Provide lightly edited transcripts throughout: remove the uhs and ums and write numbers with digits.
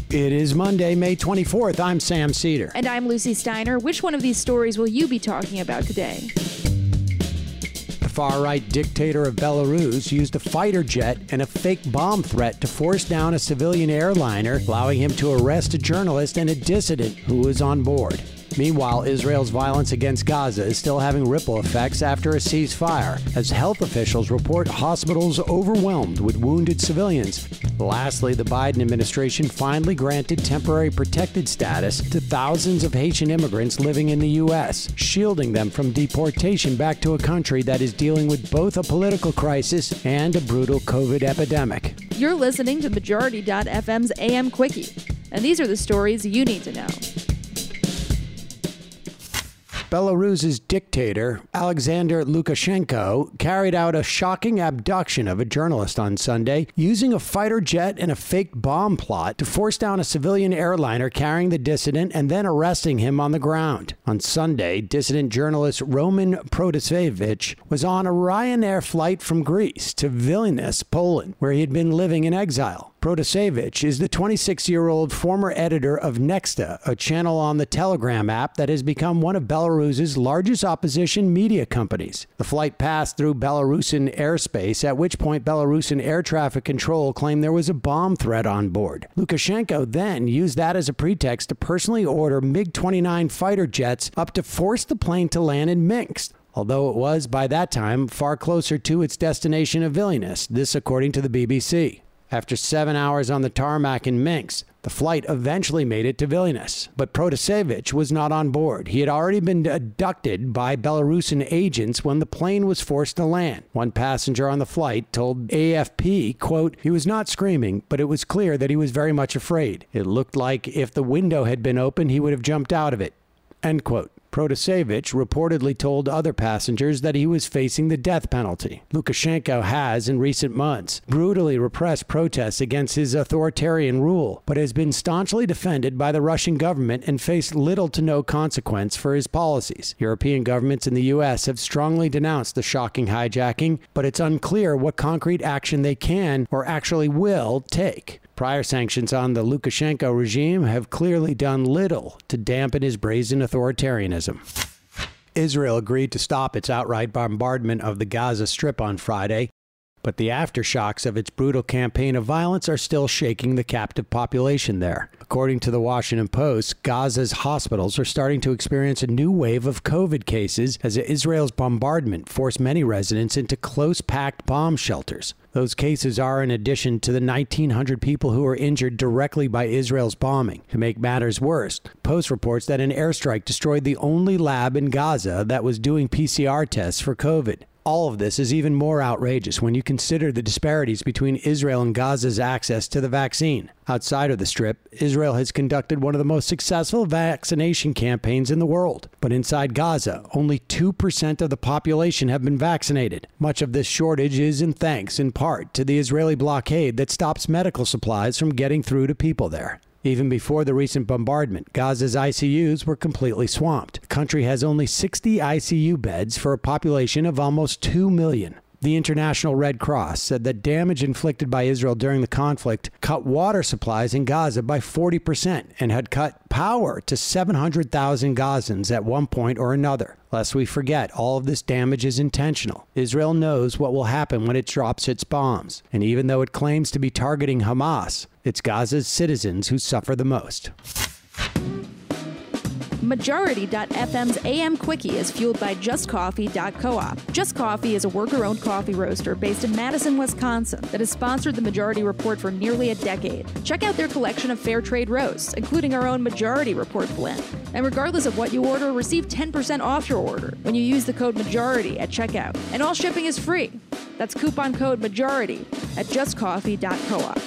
It is Monday, May 24th. I'm Sam Cedar. And I'm Lucy Steiner. Which one of these stories will you be talking about today? The far-right dictator of Belarus used a fighter jet and a fake bomb threat to force down a civilian airliner, allowing him to arrest a journalist and a dissident who was on board. Meanwhile, Israel's violence against Gaza is still having ripple effects after a ceasefire, as health officials report hospitals overwhelmed with wounded civilians. Lastly, the Biden administration finally granted temporary protected status to thousands of Haitian immigrants living in the U.S., shielding them from deportation back to a country that is dealing with both a political crisis and a brutal COVID epidemic. You're listening to Majority.fm's AM Quickie, and these are the stories you need to know. Belarus's dictator, Alexander Lukashenko, carried out a shocking abduction of a journalist on Sunday using a fighter jet and a fake bomb plot to force down a civilian airliner carrying the dissident and then arresting him on the ground. On Sunday, dissident journalist Roman Protasevich was on a Ryanair flight from Greece to Vilnius, Poland, where he had been living in exile. Protasevich is the 26-year-old former editor of Nexta, a channel on the Telegram app that has become one of Belarus's largest opposition media companies. The flight passed through Belarusian airspace, at which point Belarusian air traffic control claimed there was a bomb threat on board. Lukashenko then used that as a pretext to personally order MiG-29 fighter jets up to force the plane to land in Minsk, although it was, by that time, far closer to its destination of Vilnius, this according to the BBC. After 7 hours on the tarmac in Minsk, the flight eventually made it to Vilnius. But Protasevich was not on board. He had already been abducted by Belarusian agents when the plane was forced to land. One passenger on the flight told AFP, quote, "He was not screaming, but it was clear that he was very much afraid. It looked like if the window had been open, he would have jumped out of it," end quote. Protasevich reportedly told other passengers that he was facing the death penalty. Lukashenko has, in recent months, brutally repressed protests against his authoritarian rule, but has been staunchly defended by the Russian government and faced little to no consequence for his policies. European governments in the U.S. have strongly denounced the shocking hijacking, but it's unclear what concrete action they can or actually will take. Prior sanctions on the Lukashenko regime have clearly done little to dampen his brazen authoritarianism. Israel agreed to stop its outright bombardment of the Gaza Strip on Friday, but the aftershocks of its brutal campaign of violence are still shaking the captive population there. According to the Washington Post, Gaza's hospitals are starting to experience a new wave of COVID cases as Israel's bombardment forced many residents into close-packed bomb shelters. Those cases are in addition to the 1,900 people who were injured directly by Israel's bombing. To make matters worse, Post reports that an airstrike destroyed the only lab in Gaza that was doing PCR tests for COVID. All of this is even more outrageous when you consider the disparities between Israel and Gaza's access to the vaccine. Outside of the Strip, Israel has conducted one of the most successful vaccination campaigns in the world. But inside Gaza, only 2% of the population have been vaccinated. Much of this shortage is thanks in part to the Israeli blockade that stops medical supplies from getting through to people there. Even before the recent bombardment, Gaza's ICUs were completely swamped. The country has only 60 ICU beds for a population of almost 2 million. The International Red Cross said that damage inflicted by Israel during the conflict cut water supplies in Gaza by 40% and had cut power to 700,000 Gazans at one point or another. Lest we forget, all of this damage is intentional. Israel knows what will happen when it drops its bombs. And even though it claims to be targeting Hamas, it's Gaza's citizens who suffer the most. Majority.fm's AM Quickie is fueled by JustCoffee.coop. Just Coffee is a worker-owned coffee roaster based in Madison, Wisconsin that has sponsored the Majority Report for nearly a decade. Check out their collection of fair trade roasts, including our own Majority Report blend. And regardless of what you order, receive 10% off your order when you use the code MAJORITY at checkout. And all shipping is free. That's coupon code MAJORITY at JustCoffee.coop.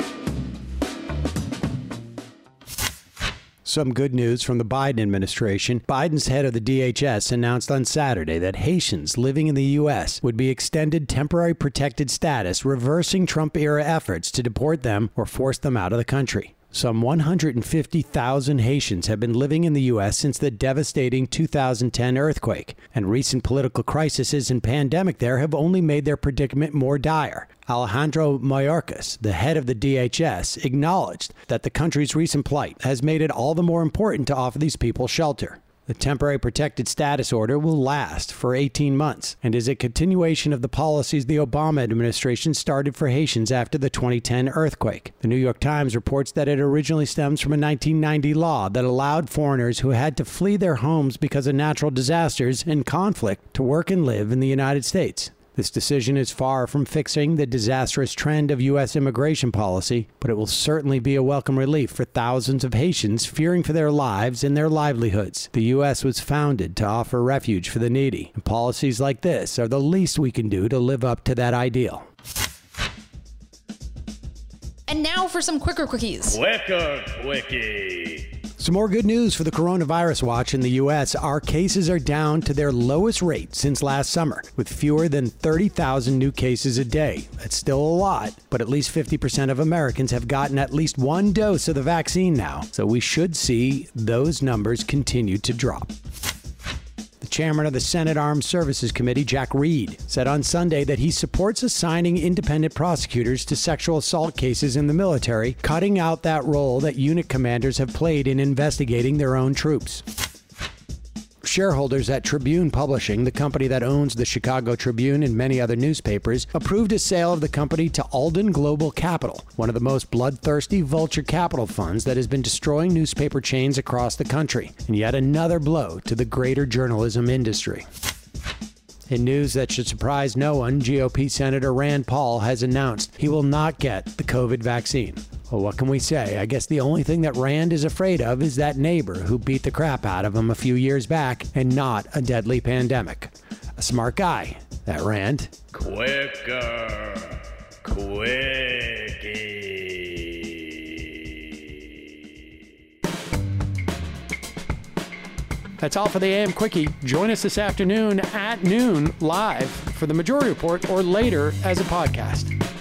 Some good news from the Biden administration. Biden's head of the DHS announced on Saturday that Haitians living in the U.S. would be extended temporary protected status, reversing Trump-era efforts to deport them or force them out of the country. Some 150,000 Haitians have been living in the U.S. since the devastating 2010 earthquake, and recent political crises and pandemic there have only made their predicament more dire. Alejandro Mayorkas, the head of the DHS, acknowledged that the country's recent plight has made it all the more important to offer these people shelter. The temporary protected status order will last for 18 months and is a continuation of the policies the Obama administration started for Haitians after the 2010 earthquake. The New York Times reports that it originally stems from a 1990 law that allowed foreigners who had to flee their homes because of natural disasters and conflict to work and live in the United States. This decision is far from fixing the disastrous trend of U.S. immigration policy, but it will certainly be a welcome relief for thousands of Haitians fearing for their lives and their livelihoods. The U.S. was founded to offer refuge for the needy, and policies like this are the least we can do to live up to that ideal. And now for some Quicker Quickies. Quicker Quickie. Some more good news for the coronavirus watch in the U.S. Our cases are down to their lowest rate since last summer, with fewer than 30,000 new cases a day. That's still a lot, but at least 50% of Americans have gotten at least one dose of the vaccine now, so we should see those numbers continue to drop. Chairman of the Senate Armed Services Committee, Jack Reed, said on Sunday that he supports assigning independent prosecutors to sexual assault cases in the military, cutting out that role that unit commanders have played in investigating their own troops. Shareholders at Tribune Publishing, the company that owns the Chicago Tribune and many other newspapers, approved a sale of the company to Alden Global Capital, one of the most bloodthirsty vulture capital funds that has been destroying newspaper chains across the country, and yet another blow to the greater journalism industry. In news that should surprise no one, GOP Senator Rand Paul has announced he will not get the COVID vaccine. Well, what can we say? I guess the only thing that Rand is afraid of is that neighbor who beat the crap out of him a few years back, and not a deadly pandemic. A smart guy, that Rand. Quicker Quickie. That's all for the AM Quickie. Join us this afternoon at noon live for the Majority Report or later as a podcast.